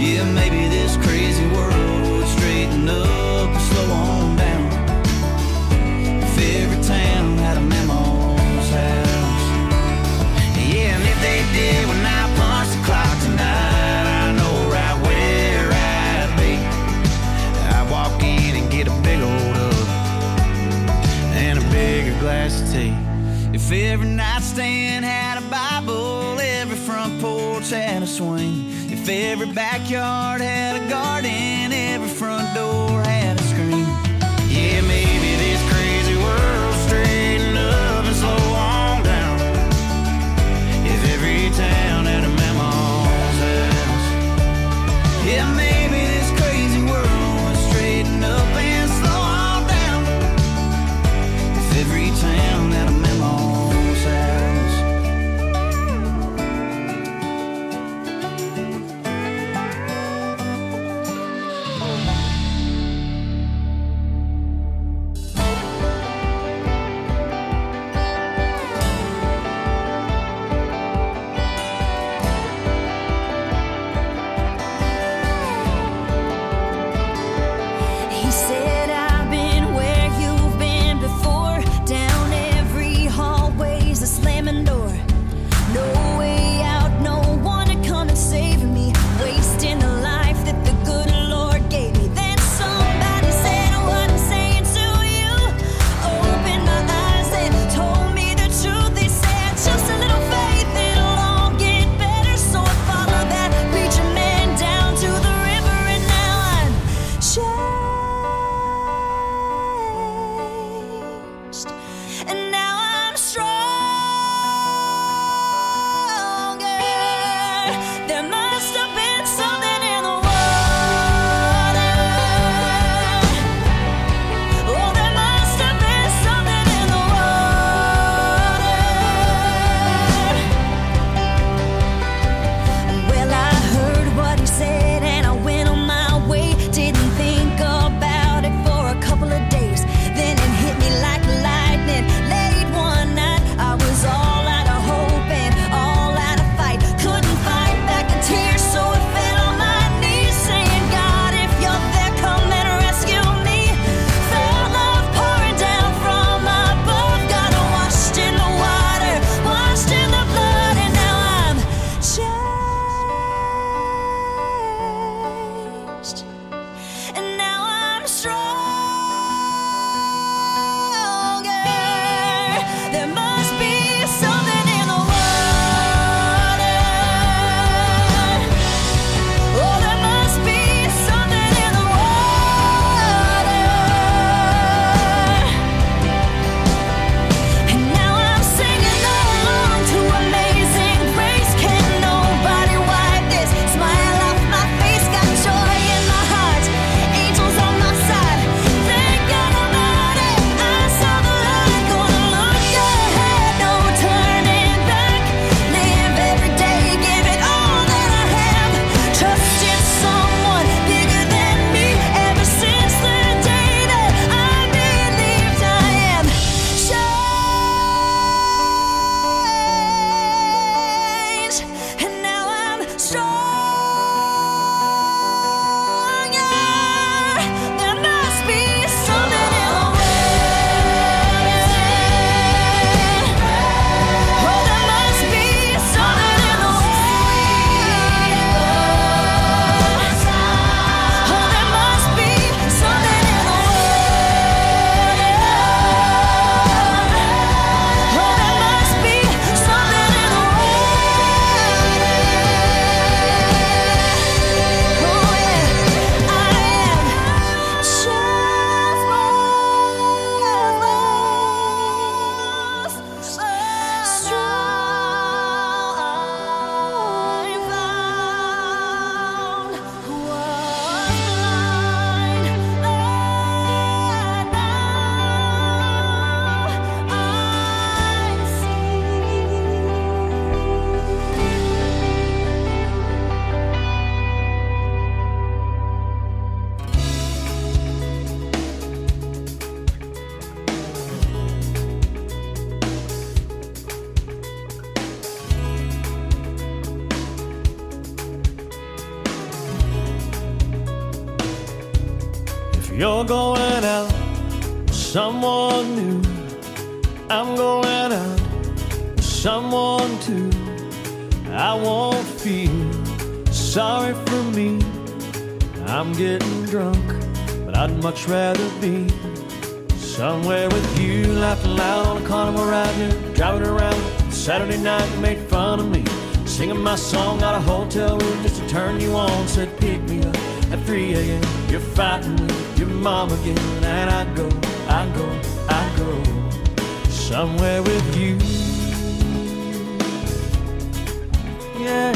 Yeah, maybe this crazy world would straighten up and slow on down if every town had a Mammo's house. Yeah, and if they did when I punch the clock tonight, I know right where I'd be. I'd walk in and get a big old up and a bigger glass of tea. If every nightstand had a Bible, every front porch had a swing, if every backyard had a garden, every front door had a screen. Yeah, maybe this crazy world straighten up and slow on down if every town had a Mammo's house. Yeah, maybe this crazy world would straighten up and slow on down if every town had a Mammo's house. You're going out with someone new. I'm going out with someone too. I won't feel sorry for me. I'm getting drunk, but I'd much rather be somewhere with you, laughing loud on a carnival ride here, driving around Saturday night. You made fun of me, singing my song out of a hotel room just to turn you on. Said pick me up at 3 a.m. You're fighting with your mom again, and I go somewhere with you. Yeah,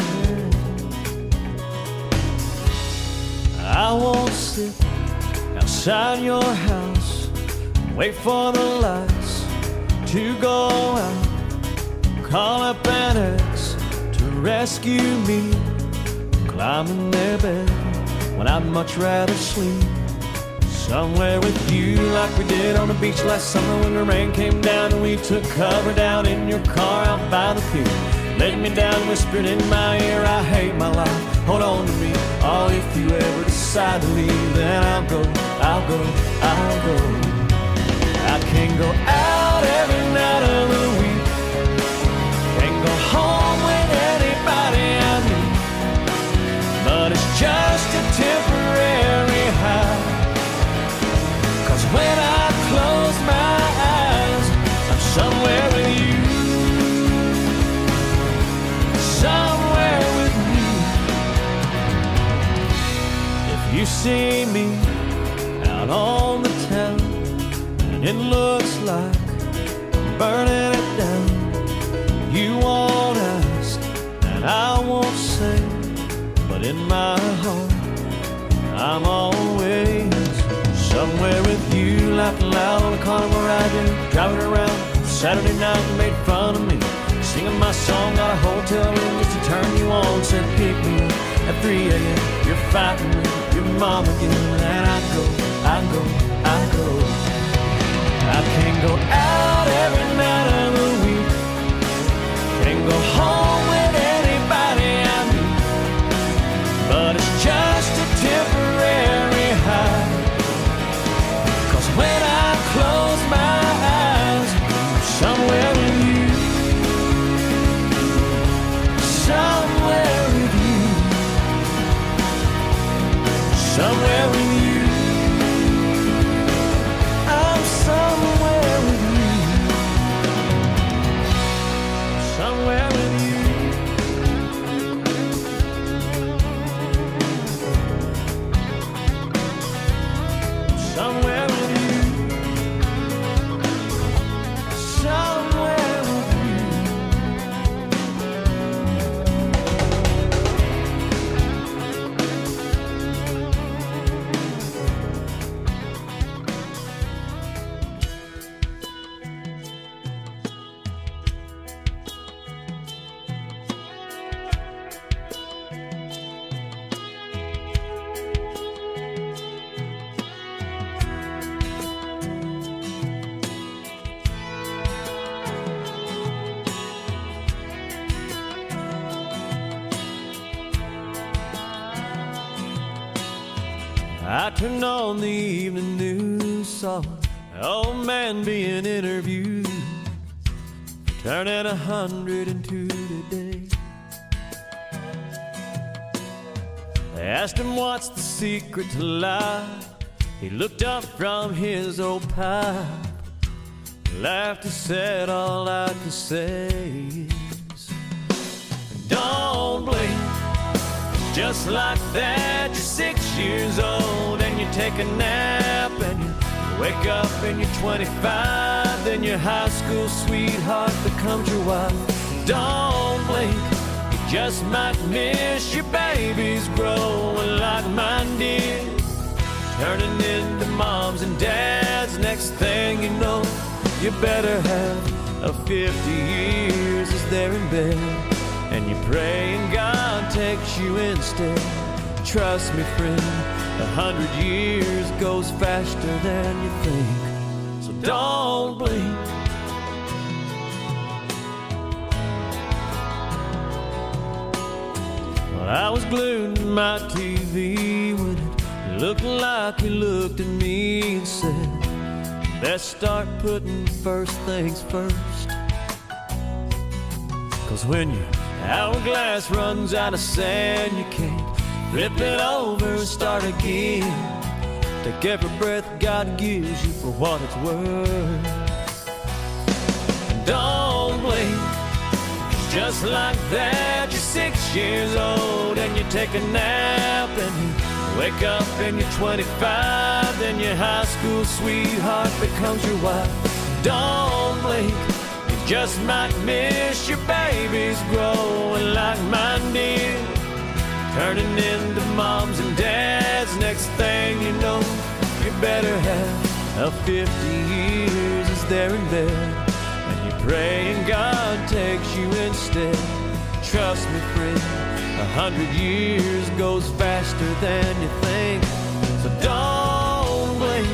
I won't sit outside your house, wait for the lights to go out, call up an ex to rescue me, climbing their bed when I'd much rather sleep somewhere with you, like we did on the beach last summer when the rain came down and we took cover down in your car out by the pier. Laid me down, whispered in my ear, I hate my life, hold on to me. Oh, if you ever decide to leave, then I'll go. I can't go out every night of the week, can't go home with anybody I meet, but it's just a temporary high. 'Cause when I close my eyes, I'm somewhere with you, somewhere with you. If you see me out on the town and it looks like I'm burning it down, you won't ask and I won't say, but in my heart I'm always somewhere with you, laughing loud on a carnival ride, driving around Saturday night. You made fun of me, singing my song out of a hotel room just to turn you on. Said pick me up at 3 a.m. You're fighting with your mom again, and I go. I can't go out every night of the week, can't go home with anybody I meet, but it's just a temporary high. 'Cause when I close my eyes, I'm somewhere with you, somewhere with you, somewhere with you. I'm somewhere with you, somewhere with you. Somewhere with you, somewhere with you. I turned on the evening news, saw an old man being interviewed, turning 102 today. They asked him what's the secret to life. He looked up from his old pipe, laughed and said, all I can say is don't blink. Just like that, you're 6 years old and you take a nap and you wake up and you're 25. Then your high school sweetheart becomes your wife. Don't blink, you just might miss your babies growing like mine did, turning into moms and dads. Next thing you know, you better have a 50 years as they're in bed, and you pray and God takes you instead. Trust me, friend, 100 years goes faster than you think, so don't blink. Well, I was glued to my TV when it looked like he looked at me and said, let's start putting first things first. 'Cause when your hourglass runs out of sand, you can't flip it over and start again. Take every breath God gives you for what it's worth. Don't blink, just like that. You're 6 years old and you take a nap, and you wake up and you're 25. Then your high school sweetheart becomes your wife. Don't blink, you just might miss your babies growing like mine did, turning into moms and dads. Next thing you know, you better have 50 years is there in bed, and you're praying God takes you instead. Trust me, friend, 100 years goes faster than you think, so don't blink.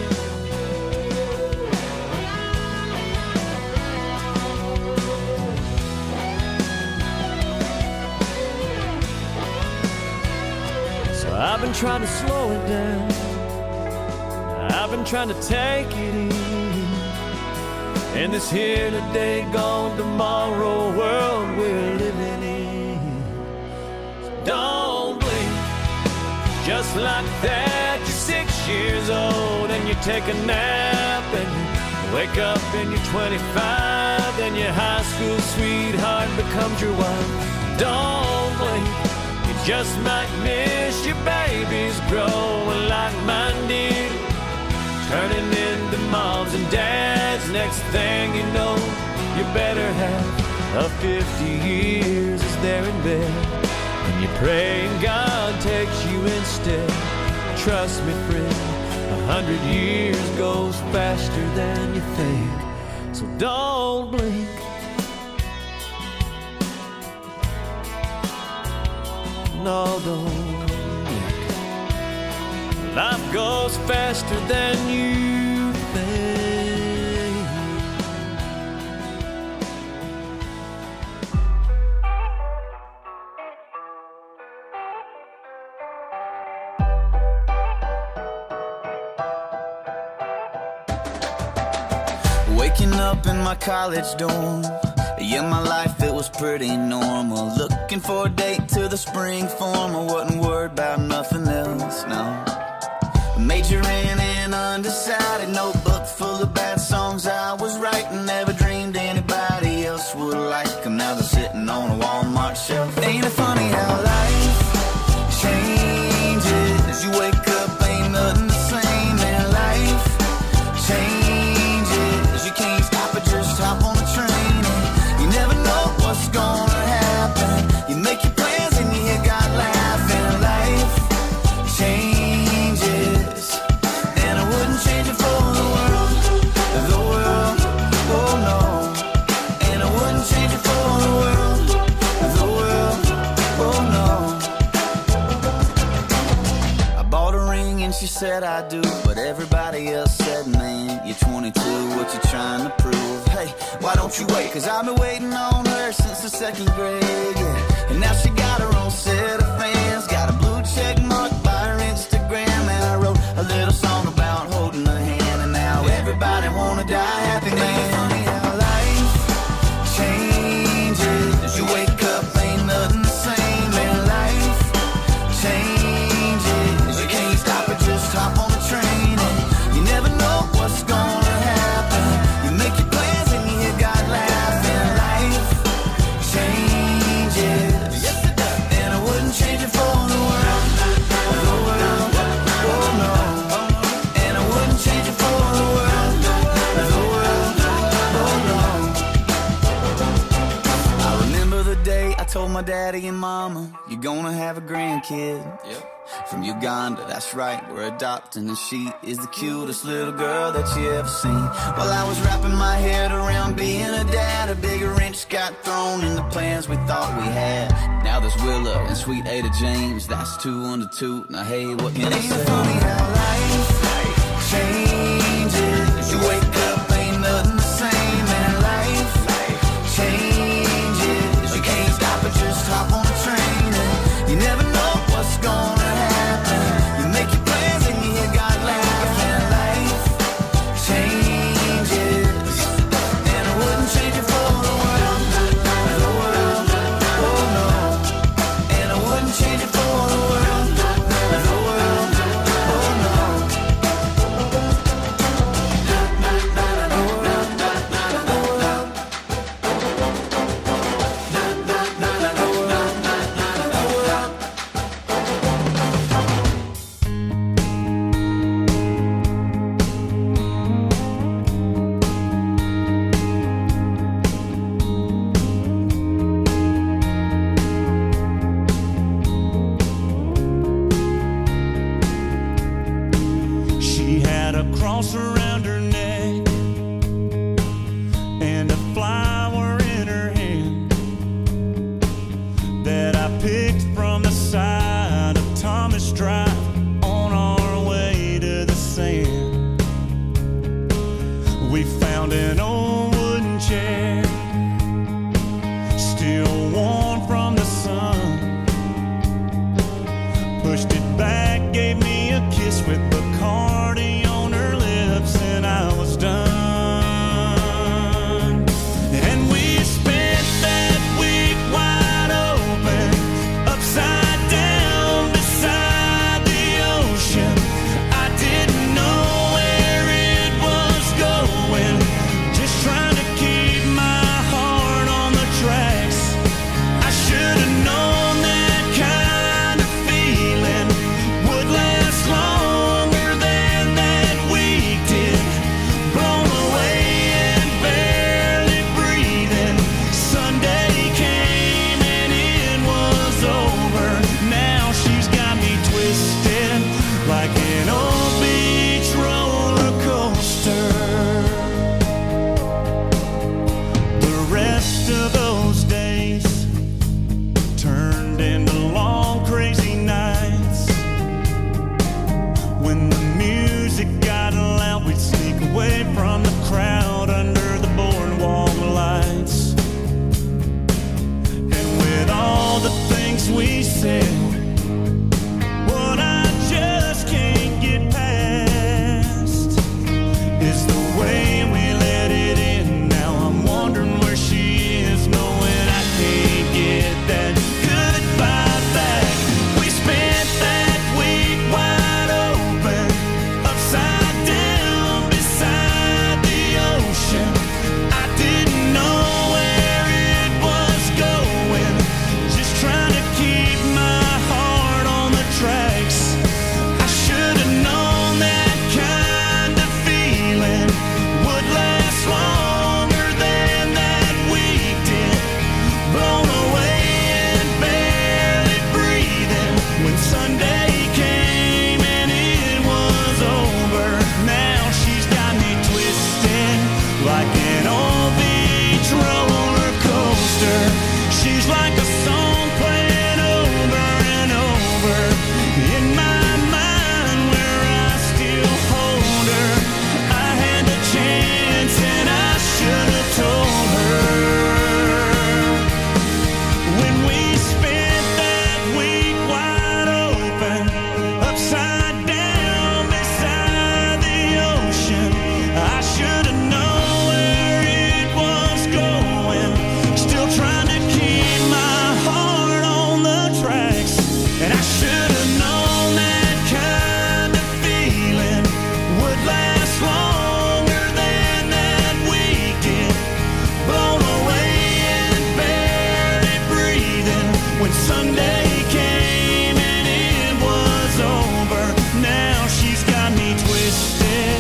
I've been trying to slow it down, I've been trying to take it easy in this here today, gone tomorrow world we're living in. So don't blink, just like that. You're 6 years old and you take a nap, and you wake up and you're 25. Then your high school sweetheart becomes your wife. Don't blink, just might miss your babies growing like mine did, turning into moms and dads. Next thing you know, you better have 50 years is there in bed, and you're praying God takes you instead. Trust me, friend, 100 years goes faster than you think, so don't blink. No, don't blink. Life goes faster than you think. Waking up in my college dorm, yeah, my life, it was pretty normal. Looking for a date to the spring form. I wasn't worried about nothing else, no. Majoring in undecided, notebook full of bad songs I was writing. Never dreamed anybody else would like them. Now they're sitting on a Walmart shelf. Ain't it funny how life changes? You wake up, ain't nothing the same, and life changes. You can't stop it, just hop on the train. You never know what's gonna happen. You make your plans and you hear God laughing. Life changes, and I wouldn't change it for the world, oh no. And I wouldn't change it for the world, oh no. I bought a ring and she said I do, but everybody else said, man, you're 22, what you trying to prove? Hey, why don't you wait? 'Cause I've been waiting on her since the 2nd grade, yeah. And now she got her own set of fans, got a blue check mark by her Instagram. And I wrote a little song about holding her hand, and now everybody wanna die happy, man. Funny how life changes. You wake up, ain't nothing the same, and life changes. You can't stop it, just hop on the train, and you never know what's gonna happen. You make your plans and you hear God laughing. Life changes, yes it does. And I wouldn't change it for the world, oh no. And I wouldn't change it for the world, oh no. I remember the day I told my daddy and mama, you're gonna have a grandkid. Yep. From Uganda, that's right, we're adopting, and she is the cutest little girl that you ever seen. While I was wrapping my head around being a dad, a big wrench got thrown in the plans we thought we had. Now there's Willow and sweet Ada James, that's 2 under 2. Now hey, what can I say? Ain't it funny how life changes? You wake up, ain't nothing the same, and life changes. You can't stop it, just hop on the train, and you never know what's gonna happen. You make your plans and you cross around her neck and a flower in her hand that I picked from the side of Thomas Drive on our way to the sand. We found an old wooden chair, still warm from the sun. Pushed it back, gave me a kiss with Bacardi on her lips, and I was done. And we spent that week wide open, upside down beside the ocean. I didn't know where it was going, just trying to keep my heart on the tracks. I should have known that kind of feeling would last longer than that week did. Blown away and barely breathing. Sunday came and it was over. Now she's got me twisted like an old beach roller coaster. The rest of those days turned into long crazy nights. When the music got loud, we'd sneak away from the crowd under the boardwalk lights. And with all the things we said, what I just can't get past is the way we let it in. Now I'm wondering where she is, knowing I can't get that goodbye back. We spent that week wide open, upside down beside the ocean. I didn't know where it was going, just trying to keep my heart on the tracks. I should have known that kind of feeling would last longer than that week did. Blown away and barely breathing when Sunday came and it was over. Now she's got me twisted like an old beach roller coaster. She's like a song playing over and over in my mind, where I still hold her. I had the chance and I should have told her. When we spent that week wide open, upside down beside the ocean, I should have known where it was going, still trying to keep my heart on the tracks. And I should have known that kind of feeling would last longer than that week did. Blown away and barely breathing when Sunday came and it was over. Now she's got me twisted.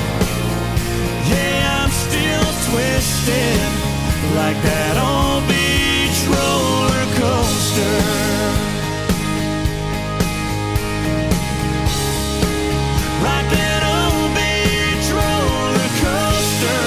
Yeah, I'm still twisted like that old beach roller coaster. Like that old beach roller coaster.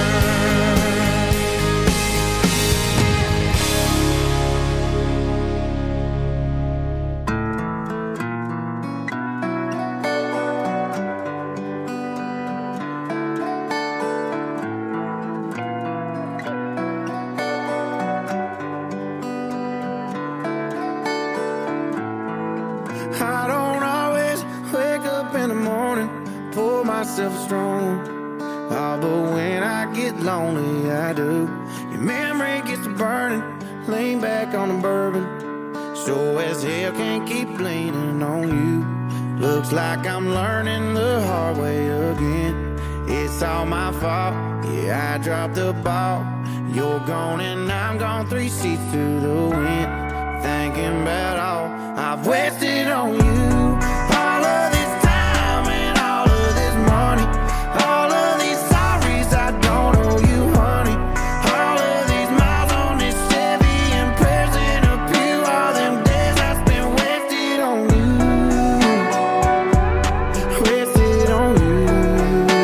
I don't always wake up in the morning, pour myself a strong. Oh, but when I get lonely, I do. Your memory gets to burning, lean back on the bourbon. Sure as hell can't keep leaning on you. Looks like I'm learning the hard way again. It's all my fault, yeah, I dropped the ball. You're gone and I'm gone, 3 seats to the wind. Thinking about all I've wasted on you. All of this time and all of this money, all of these sorries I don't owe you, honey. All of these miles on this Chevy and prayers in a pew. All them days I spent wasted on you. Wasted on you.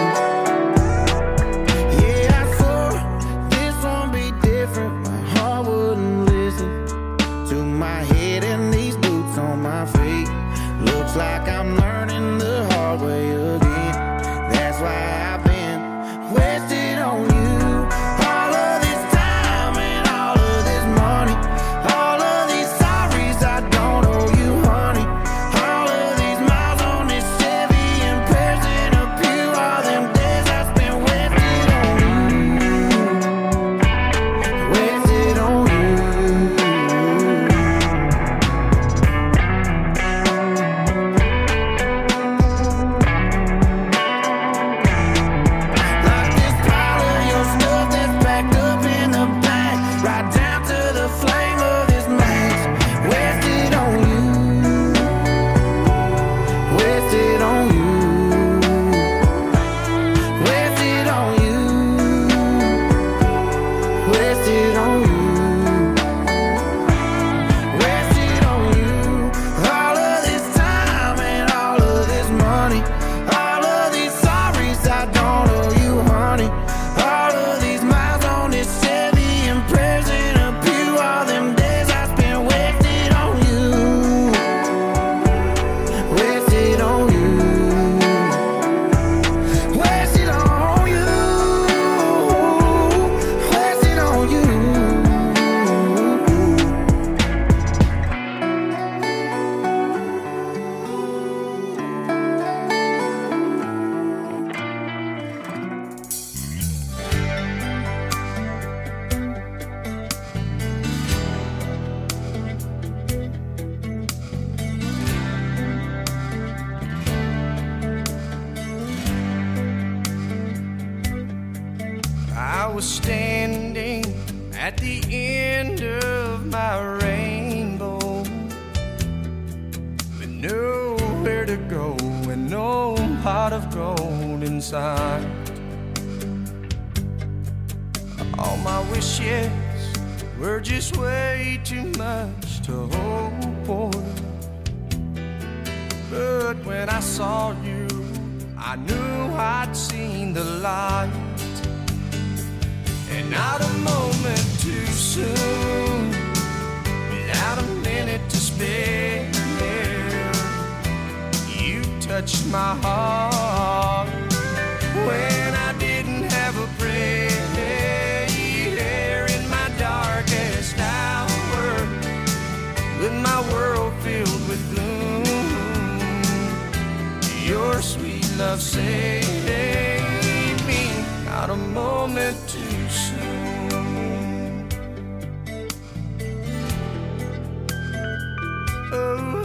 I'm learning the hard way again. That's why I've been wasted on you. All of this time and all of this money, all of these sorries I don't owe you, honey. All of these miles on this Chevy and pairs in a pew, all them days I spent wasted on you, wasted on you. Like this pile of your stuff that's packed up in the back, right down to the flame of this match. Wasted on you, wasted on you, wasted on you, wasted on you, wasted on you. All of this time and all of this money, all of these sorries I don't owe you, honey. All of these miles on this Chevy and prayers in a pew, all them days I spent wasted on you, wasted on you, wasted on you, wasted on you. I was standing at the end of my rainbow, with nowhere to go and no pot of gold inside. All my wishes were just way too much to hope for. But when I saw you, I knew I'd seen the light. And not a moment too soon, without a minute to spare, you touched my heart when I didn't have a prayer. In my darkest hour, with my world filled with gloom, your sweet love saved me. Not a moment too soon. Oh,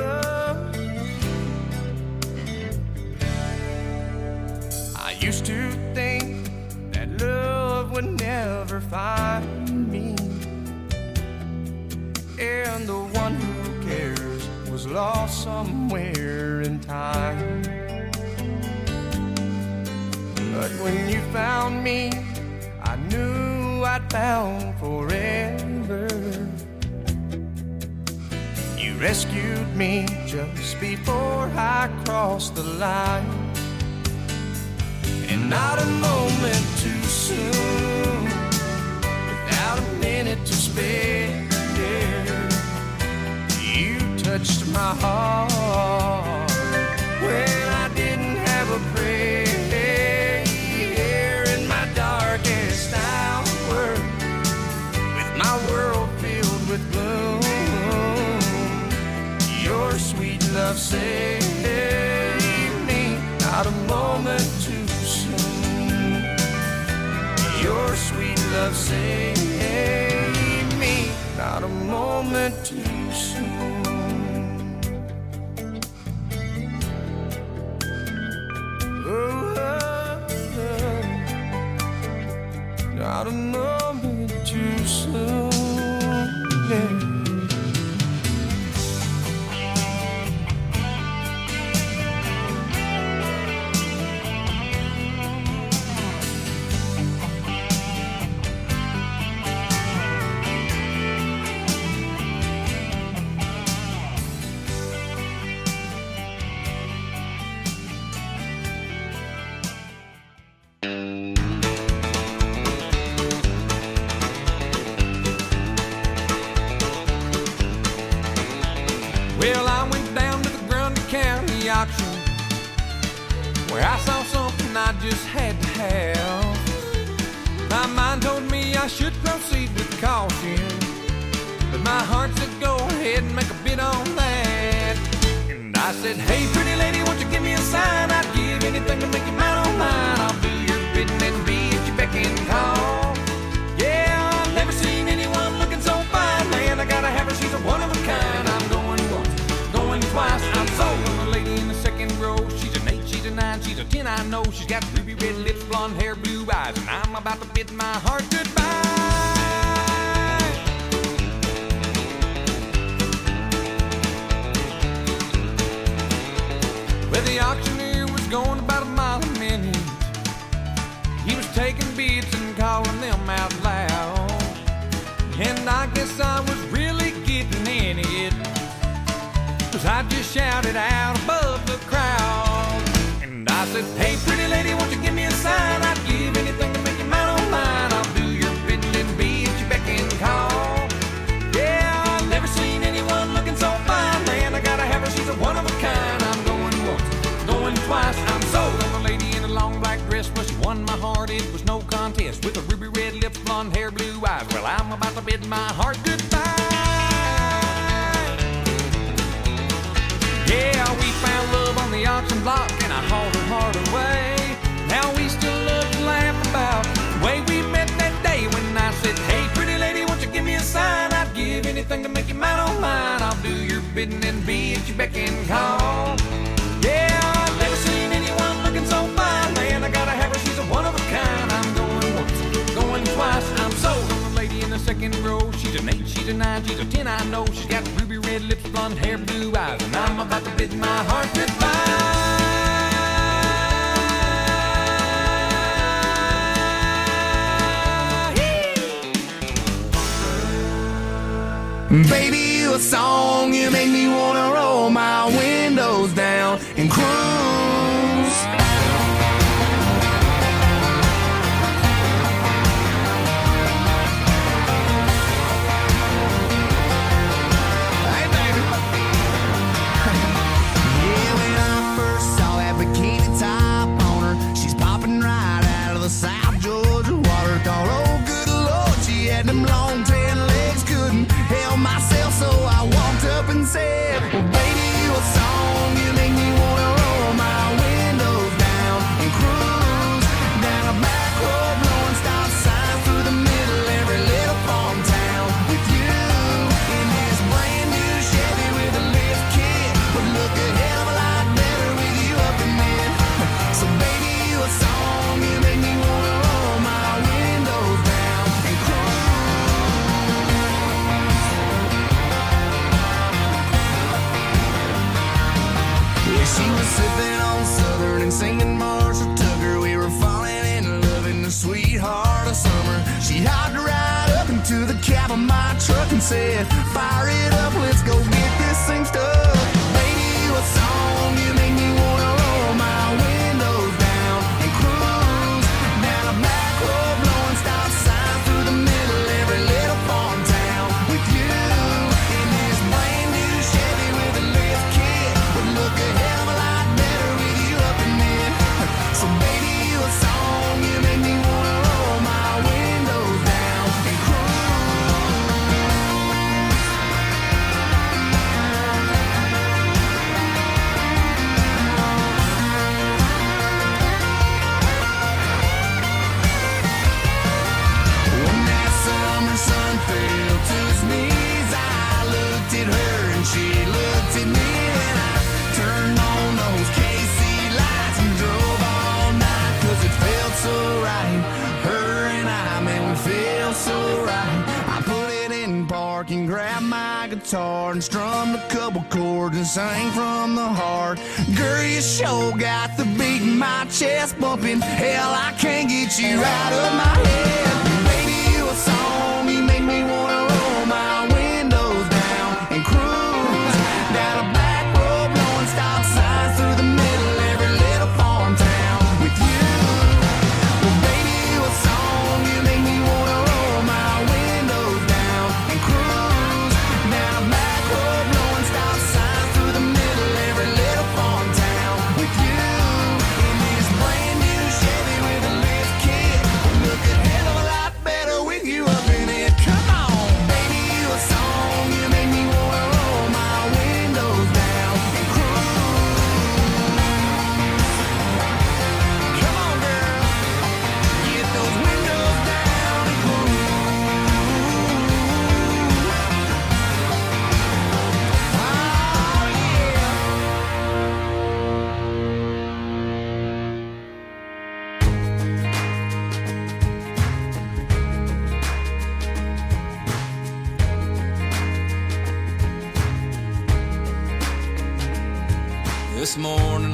I used to think that love would never find me, and the one who cares was lost somewhere in time. But when you found me, I knew I'd found forever. You rescued me just before I crossed the line. And not a moment too soon, without a minute to spare, you touched my heart when I didn't have a prayer. In my darkest hour, with my world filled with gloom, your sweet love saved me. Not a moment too soon, your sweet love saved me. Not a moment too soon. Not a moment too soon, yeah. Well, I went down to the Grundy County auction where I saw something I just had to have. My mind told me I should proceed with caution, but my heart said go ahead and make a bid on that. And I said, hey pretty lady, won't you give me a sign? I'd give anything to make you mine on mine. I'll do your bidding and be at your beck and call. Yeah, I've never seen anyone looking so fine, man. I gotta have her, she's a one of a kind. I'm going once, going twice, I'm sold on the lady in the second row. She's an 8, she's a 9, she's a 10, I know. She's got ruby red lips, blonde hair, blue eyes, and I'm about to bid my heart goodbye. Well, the auctioneer was going about a mile a minute. He was taking bids and calling them out loud, and I guess I was really getting in it, 'cause I just shouted out above the crowd. And I said, hey pretty lady, won't you give me a sign? I'd give anything to make you mine on mine. I'll do your bidding and be at your beck and call. Yeah, I've never seen anyone looking so fine, man. I gotta have her, she's a one of a kind. I'm going once, going twice, I'm sold on the lady in a long black dress. Well, she won my heart, it was no contest, with her ruby red lips, blonde hair, blue eyes. Well, I'm about to bid my heart goodbye. Yeah, we found love on the auction block, and I hauled her heart away. Now we still love to laugh about the way we met that day, when I said, hey pretty lady, won't you give me a sign? I'd give anything to make you mine on mine. I'll do your bidding and be at your beck and call. Yeah, I've never seen anyone looking so fine, man. I gotta have her, she's a one of a kind. I'm going once, going twice, I'm sold on the lady in the second row. She's an 8, she's a 9, she's a 10, I know. She's got ruby red lips, blonde hair, blue eyes, and I'm about to bid my heart goodbye. Baby, you a song, you make me wanna roll my windows down and cruise. Hey, baby. Yeah, when I first saw that bikini top on her, she's popping right out of the South Georgia water. Thought, oh good Lord, she had them long tan legs, couldn't help myself, so I walked up and said, well baby, you a song, you make me wanna roll my windows down and cruise down a back road, blowing stop signs through the middle every little farm town with you in this brand new Chevy with a lift kit. Would look a hell of a lot better with you up in it. So baby, you a song, you make me wanna roll my windows down and cruise. Yeah, she was sipping on Southern and singing Marshall Tucker. We were falling in love in the sweetheart of summer. She hopped right up into the cab of my truck and said, fire it up, let's go get this thing stuck. Baby, you a song, you make me wanna roll my windows down and cruise down a back road, blowing stop signs through the middle every little farm town with you in this brand new Chevy with a lift kit. Would look a hell of a lot better with you up in it. So baby, you a song, you make me wanna roll my windows down and when that summer sun fell to his knees, I looked at her and she looked at me, and I turned on those KC lights and drove all night, 'cause it felt so right. Her and I, man, we felt so right. I put it in park and grabbed my guitar and strummed a couple chords and sang from the heart. Girl, you sure got the beat in my chest bumping. Hell, I can't get you out of my head. Baby, you a song, you make me wanna roll my windows down and cruise down a back road, blowing stop signs through the middle every little farm town with you. Well, baby, you a song, you make me wanna roll my windows down and cruise down a back road, blowing stop signs through the middle every little farm town with you in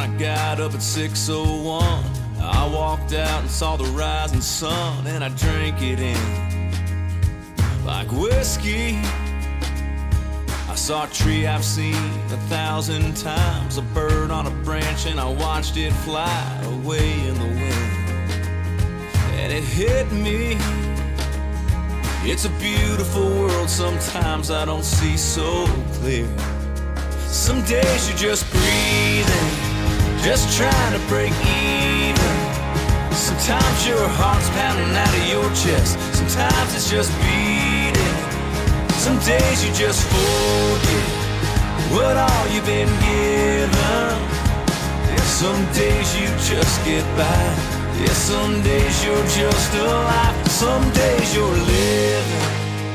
I got up at 6:01. I walked out and saw the rising sun, and I drank it in like whiskey. I saw a tree I've seen 1,000 times, a bird on a branch, and I watched it fly away in the wind. And it hit me, it's a beautiful world, sometimes I don't see so clear. Some days you're just breathing, just trying to break even. Sometimes your heart's pounding out of your chest, sometimes it's just beating. Some days you just forget what all you've been given. Yeah, some days you just get by. Yeah, some days you're just alive. Some days you're living.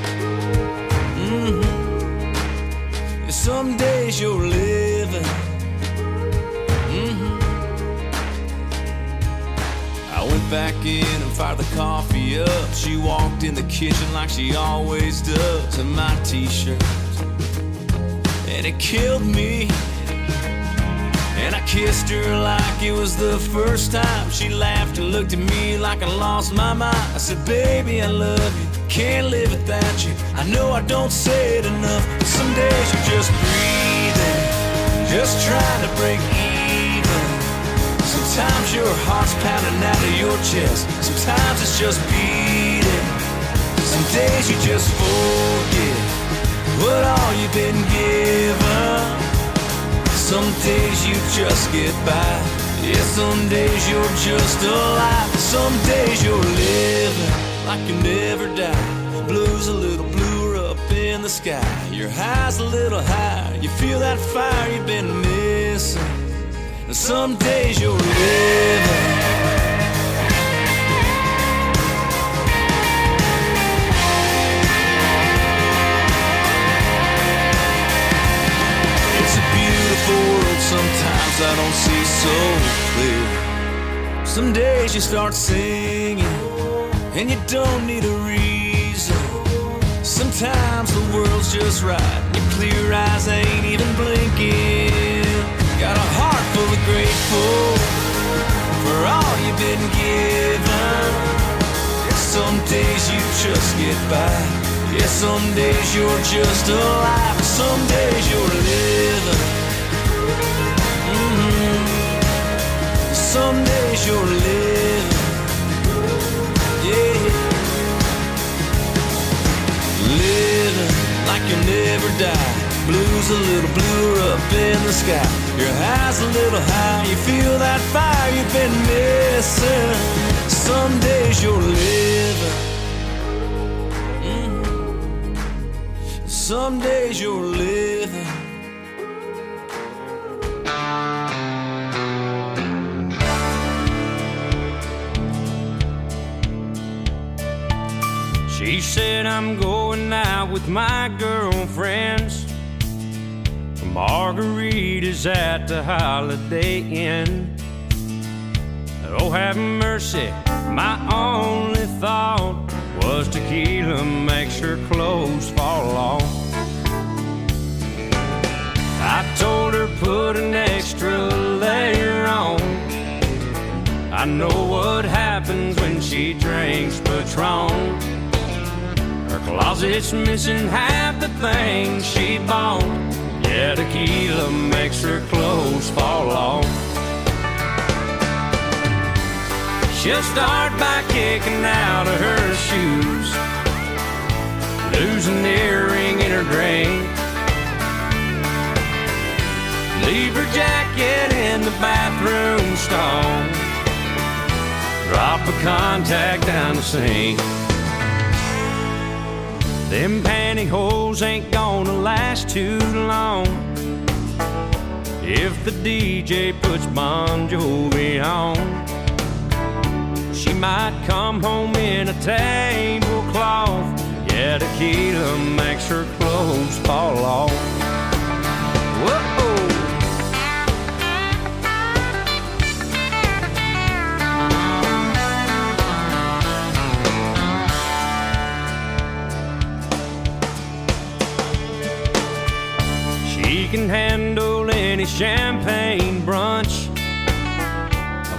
Yeah, some days you're living. I went back in and fired the coffee up. She walked in the kitchen like she always does, in my t-shirt, and it killed me. And I kissed her like it was the first time. She laughed and looked at me like I lost my mind. I said, baby, I love you, can't live without you. I know I don't say it enough, but some days you're just breathing, just trying to break even. Sometimes your heart's pounding out of your chest, sometimes it's just beating. Some days you just forget what all you've been given. Some days you just get by. Yeah, some days you're just alive. Some days you're living like you never die. Blue's a little bluer up in the sky. Your high's a little higher. You feel that fire you've been missing. And some days you're living. World, sometimes I don't see so clear. Some days you start singing and you don't need a reason. Sometimes the world's just right, your clear eyes ain't even blinking. Got a heart full of grateful for all you've been given. Some days you just get by. Yeah, some days you're just alive. Some days you're living. Some days you're living, yeah. Living like you never die. Blue's a little bluer up in the sky. Your high's a little high. You feel that fire you've been missing. Some days you're living. Some days you're living. She said, I'm going out with my girlfriends. Margaritas at the Holiday Inn. Oh, have mercy, my only thought was tequila makes her clothes fall off. I told her put an extra layer on. I know what happens when she drinks Patron. Her closet's missing half the things she bought. Yeah, tequila makes her clothes fall off. She'll start by kicking out of her shoes, losing the earring in her drink, leave her jacket in the bathroom stall, drop a contact down the sink. Them pantyhose ain't gonna last too long if the DJ puts Bon Jovi on. She might come home in a tablecloth. Yeah, tequila makes her clothes fall off. Whoa! She can handle any champagne brunch.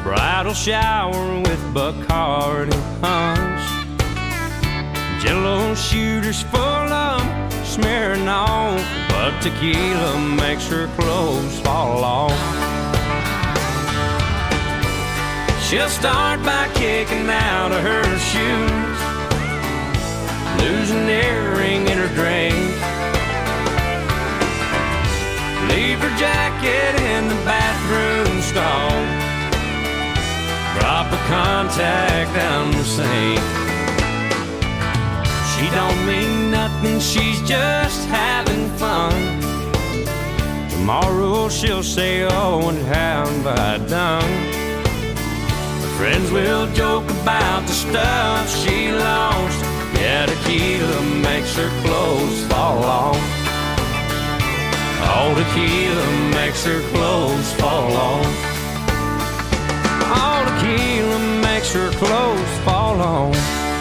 bridal shower with Bacardi punch, Jello shooters full of smearing on, but tequila makes her clothes fall off. She'll start by kicking out of her shoes, lose an earring in her drink, leave her jacket in the bathroom stall, drop a contact down the sink. She don't mean nothing, she's just having fun. Tomorrow she'll say, oh, what have I done? Her friends will joke about the stuff she lost. Yeah, tequila makes her clothes fall off. Oh, tequila makes her clothes fall off. Oh, tequila makes her clothes fall off.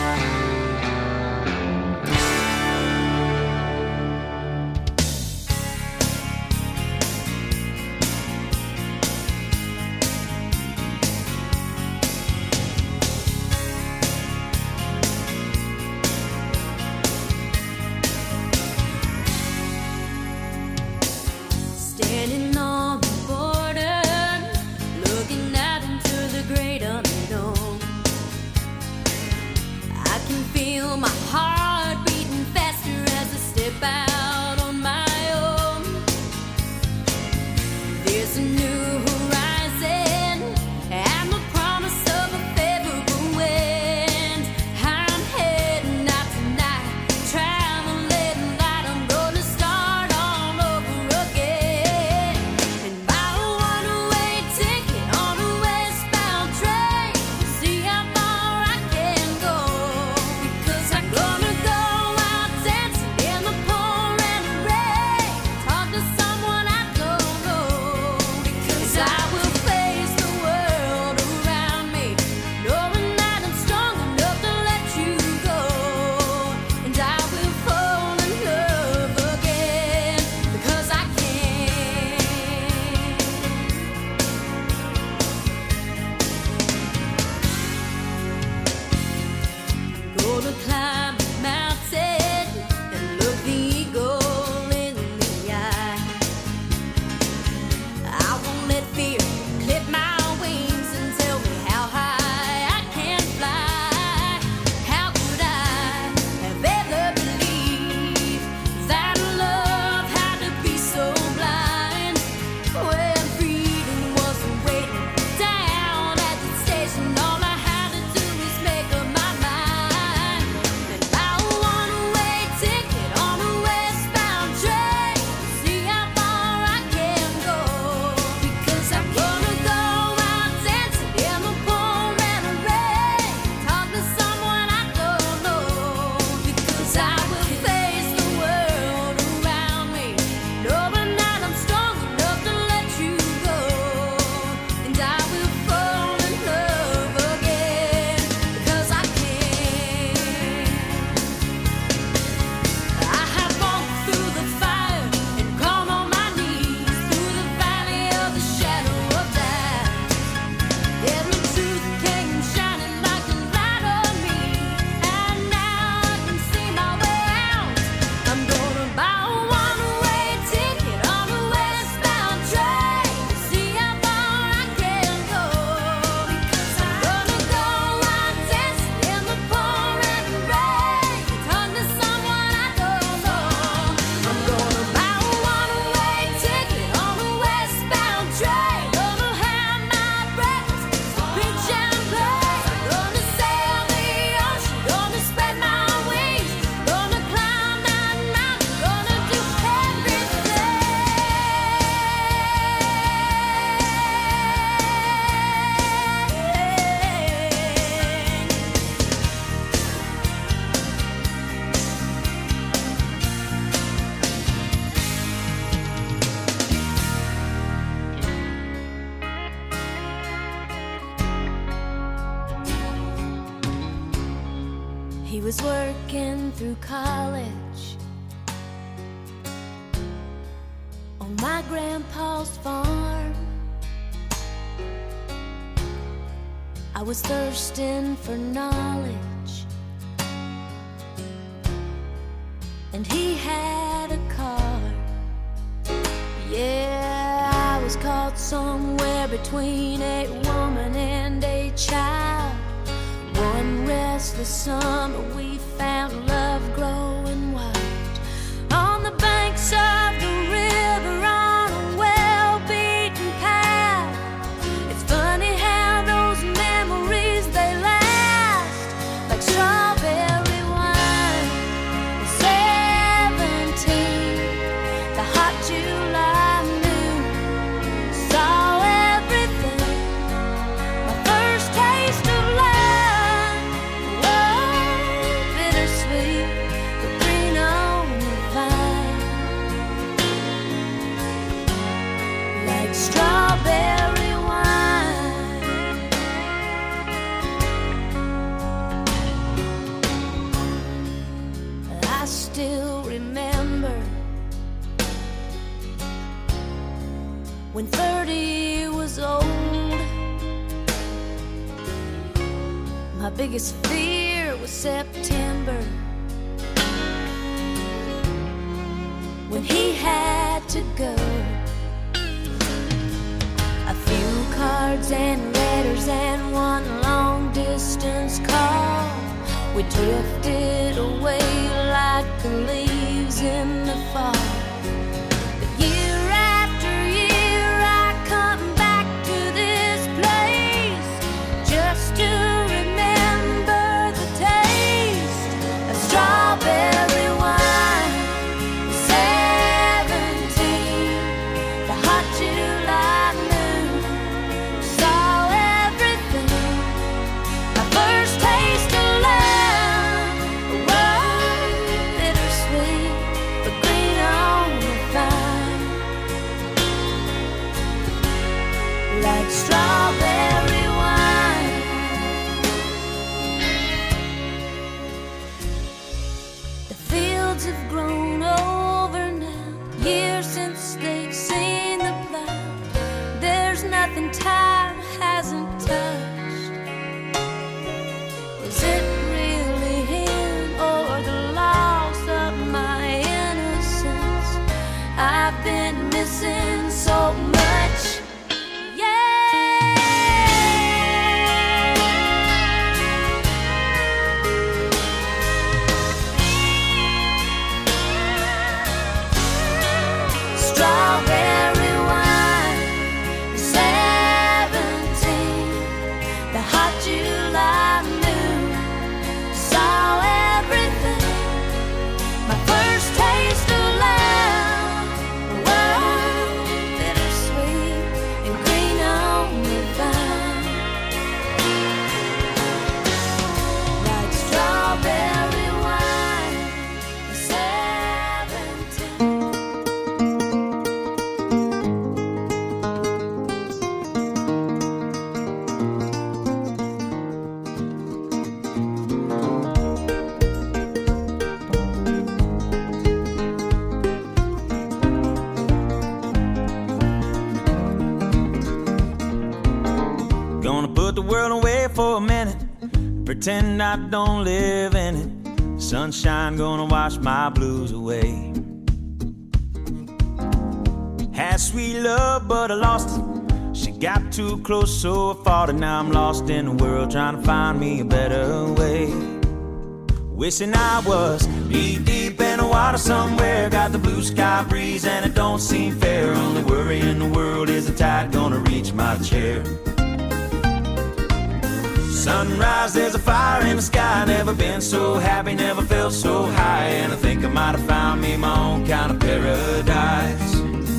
He was working through college on my grandpa's farm. I was thirsting for knowledge, and he had a car. Yeah, I was caught somewhere between a woman and a child. One restless summer we found love growing wild on the banks of the river on a well-beaten path. It's funny how those memories, they last like strawberry wine. At 17, the hot July moon saw everything. My first taste of love, bittersweet, but green on the vine, like strawberry wine. I still remember when 30 was old. My biggest fear was September, when he had to go. A few cards and letters and one long distance call. We drifted away like the leaves in the fall. But year after year I come back to this place just to remember the taste of strawberry wine. 17, the hot July moon saw everything. My first taste of love, bittersweet, but green on the vine, like strawberry wine. The fields have grown over now, years since they've seen the plow. There's nothing time hasn't touched. Is it really him or the loss of my innocence? I've been missing so much. Strawberry wine, 17, the hot July moon saw everything. My first taste of love, bittersweet and green on the vine, like strawberry wine, 17. Gonna put the world away for a minute, pretend I don't live in it. Sunshine gonna wash my blues away. Had sweet love, but I lost it. She got too close, so I fought it. Now I'm lost in the world, trying to find me a better way. Wishing I was knee deep in the water somewhere. Got the blue sky breeze and it don't seem fair. Only worry in the world is the tide gonna reach my chair. Sunrise, there's a fire in the sky. Never been so happy, never felt so high. And I think I might have found me my own kind of paradise.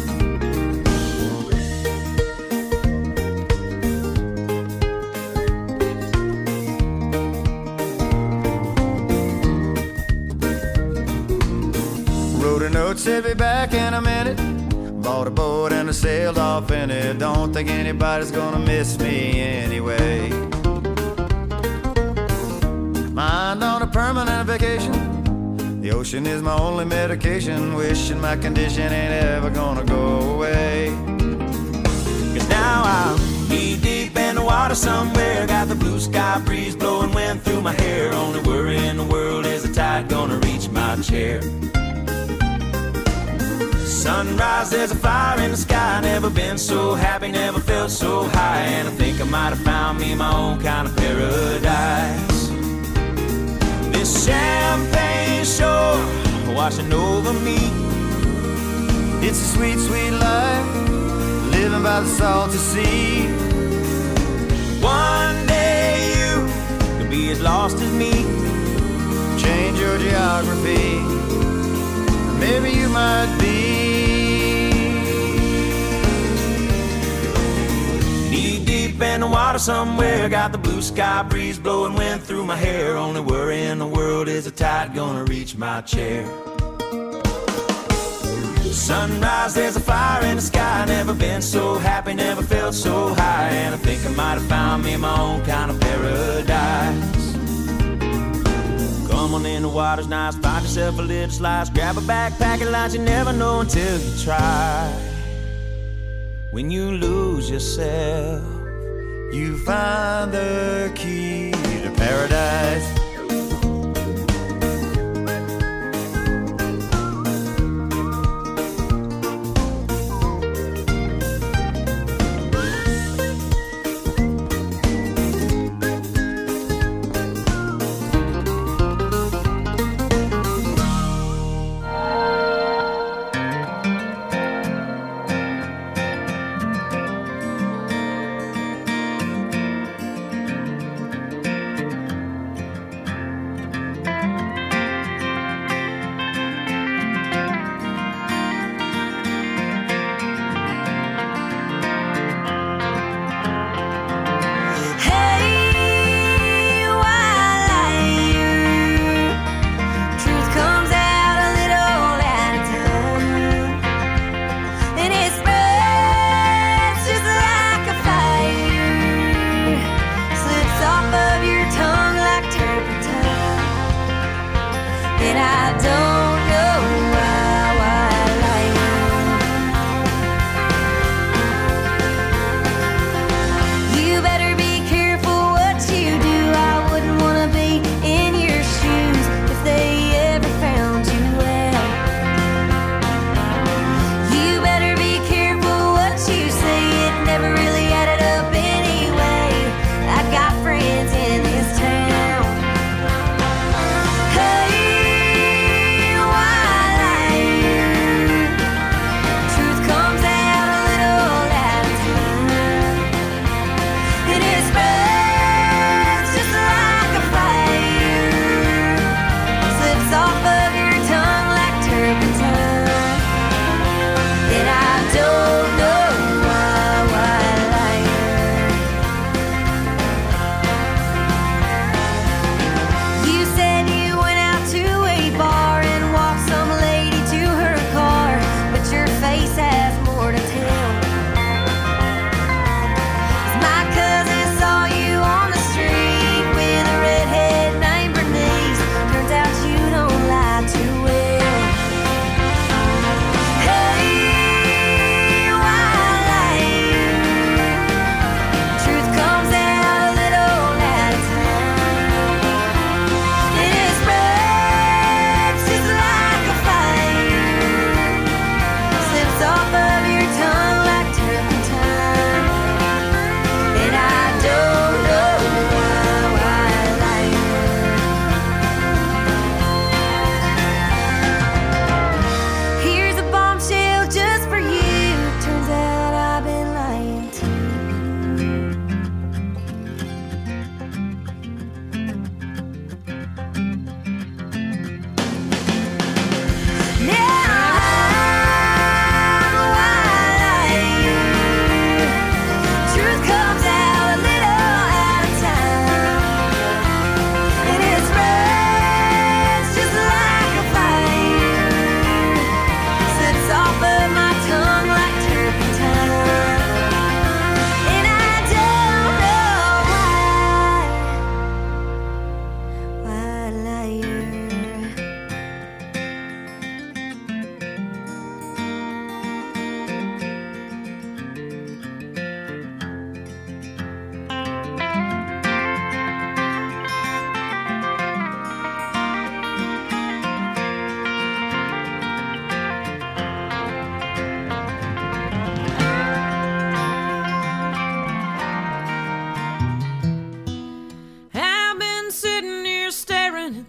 Wrote a note, said be back in a minute. Bought a boat and I sailed off in it. Don't think anybody's gonna miss me anyway. Mind on a permanent vacation. The ocean is my only medication. Wishing my condition ain't ever gonna go away. 'Cause now I'm knee deep in the water water somewhere, got the blue sky breeze blowing wind through my hair. Only worry in the world is the tide gonna reach my chair. Sunrise, there's a fire in the sky. Never been so happy, never felt so high. And I think I might have found me my own kind of paradise. This champagne shore washing over me. It's a sweet, sweet life, living by the salty sea. One day you could be as lost as me. Change your geography, maybe you might be. Knee deep in the water somewhere, got the blue sky breeze blowing wind through my hair. Only worry in the world is the tide gonna reach my chair. Sunrise, there's a fire in the sky. Never been so happy, never felt so high. And I think I might have found me my own kind of paradise. Come on in, the water's nice. Find yourself a little slice. Grab a backpack and lunch. You never know until you try. When you lose yourself, you find the key to paradise.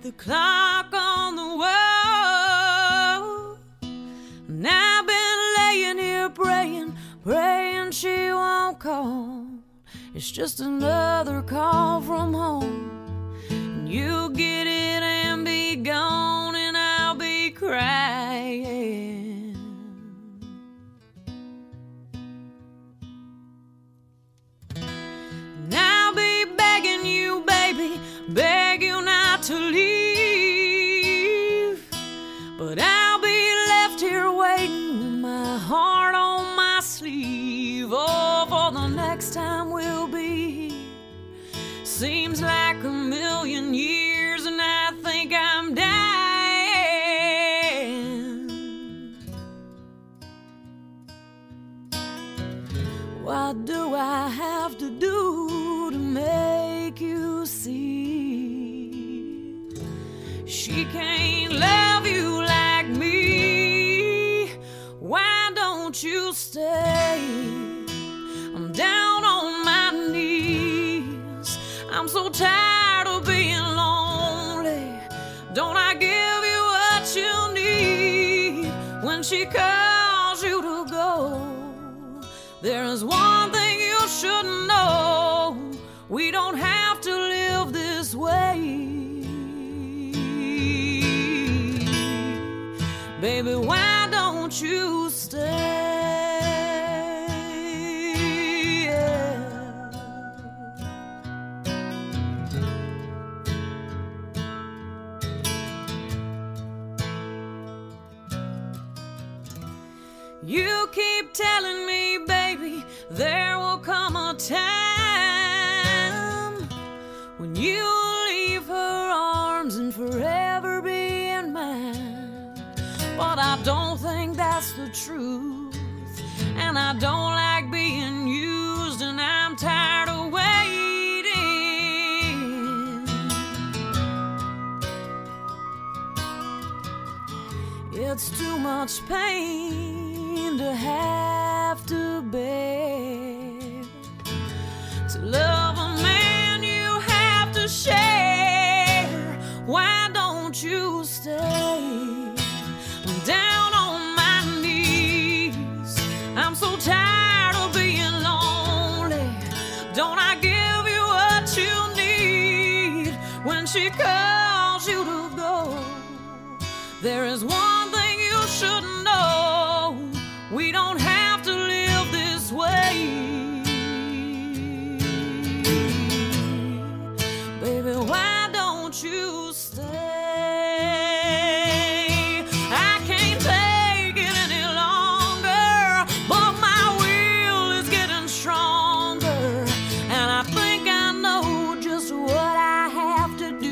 the clock on the wall. And I've been laying here praying she won't call. It's just another call from home. And you'll get it and be gone, and I'll be crying. And I'll be begging you, baby, beg you not to leave. But I'll be left here waiting with my heart on my sleeve. Oh, for the next time we'll be here. Seems like a million years, and I think I'm dying. What do I have to do to make you see? She can't love you like me. Why don't you stay? I'm down on my knees. I'm so tired of being lonely. Don't I give you what you need when she calls you to go? There is one thing you should know. We don't have to live this way. Baby, why don't you stay? You keep telling me, baby, there will come a time when you'll leave her arms and forever be in mine. But I don't think that's the truth, and I don't like being used, and I'm tired of waiting. It's too much pain to have to bear. To love a man you have to share. Why don't you stay? I'm down on my knees. I'm so tired of being lonely. Don't I give you what you need when she calls you to go? There is one thing you should know. We don't have to live this way. Baby, why don't you stay? I can't take it any longer, but my will is getting stronger, and I think I know just what I have to do.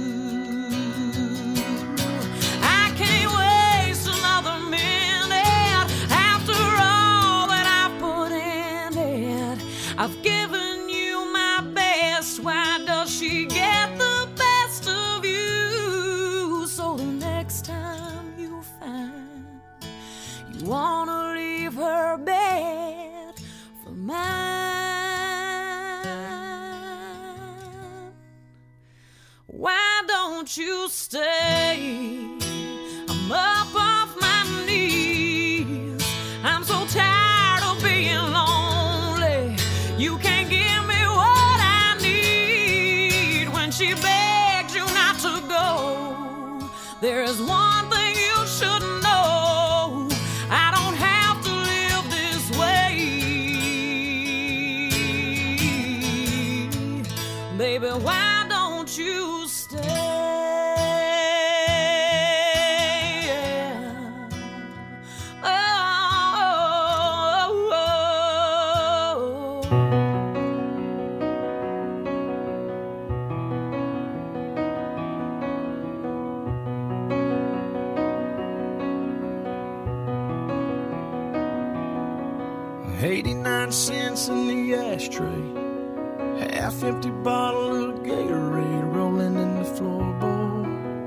I can't waste another minute after all that I've put in it. I've given you my best. Why does she get the best of you? So the next time you find you wanna leave her bed for mine, why don't you stay? I'm up off my knees. I'm so tired of being lonely. You can't give me what I need when she begs you not to go. There is one thing you should know. I don't have to live this way. Baby, why don't you stay? $0.89 in the ashtray, half-empty bottle of Gatorade rolling in the floorboard.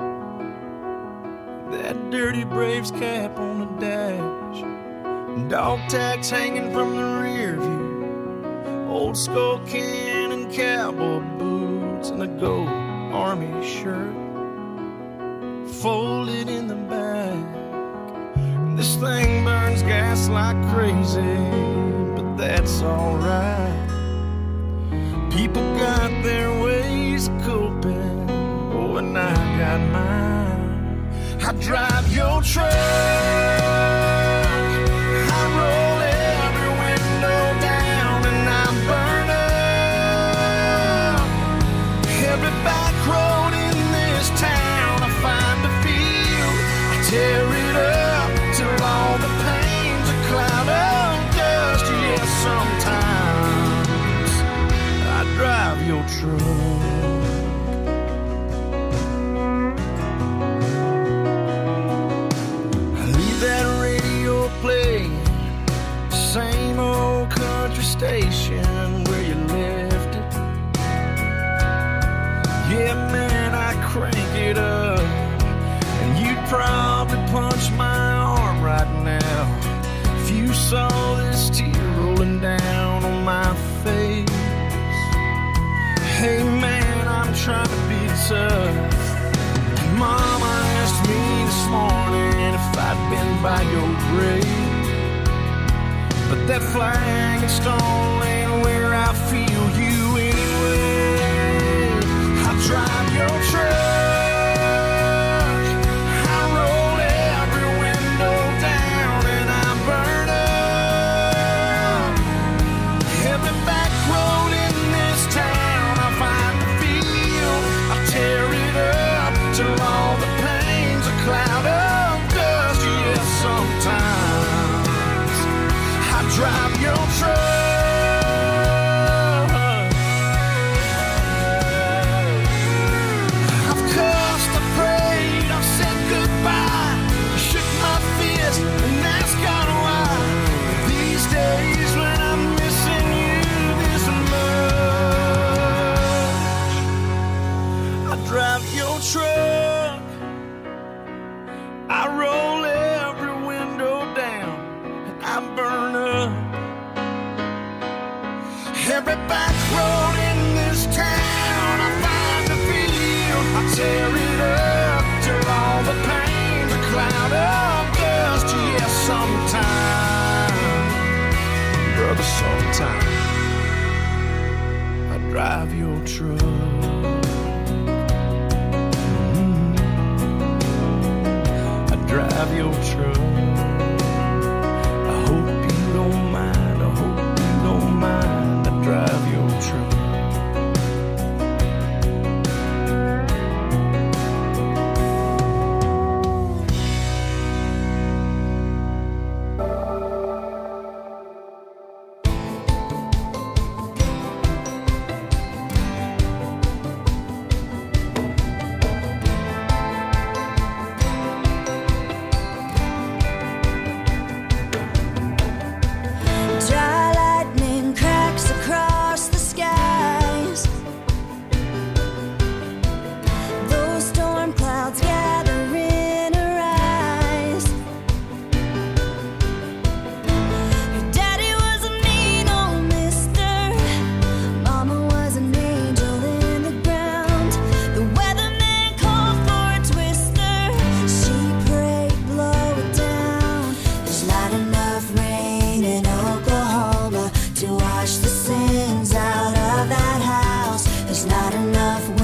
That dirty Braves cap on the dash, dog tags hanging from the rear view, old skull can and cowboy boots and a gold army shirt. folded in the back. This thing burns gas like crazy, but that's alright. People got their ways of coping, oh, and I got mine. I drive your truck, I roll every window down, and I burn up every back road in this town. I find a field, I tear it up till all the pain's a cloud of dust. Yeah, sometimes I drive your truck. Same old country station where you left it. Yeah, man, I crank it up, and you'd probably punch my arm right now if you saw this tear rolling down on my face. Hey, man, I'm trying to be tough. Mama asked me this morning if I'd been by your grave, but that flag and stone ain't where I feel you anyway. I drive your truck, I roll every window down, and I burn up every back road in this town. I find the field, I tear it up till all the pain's a cloud of dust. Yeah, sometimes drive your truck. I've cussed, I prayed, I've said goodbye, shook my fist and asked God why. These days when I'm missing you this much, I drive your truck, I roll every window down, and I burn up every back road in this town. I find a field, I tear it up till all the pain's a cloud of dust. Yeah, sometime, brother, sometime I drive your truck. I drive your truck. I hope you don't mind, I hope you don't mind. Drive your truck. Wash the sins out of that house. There's not enough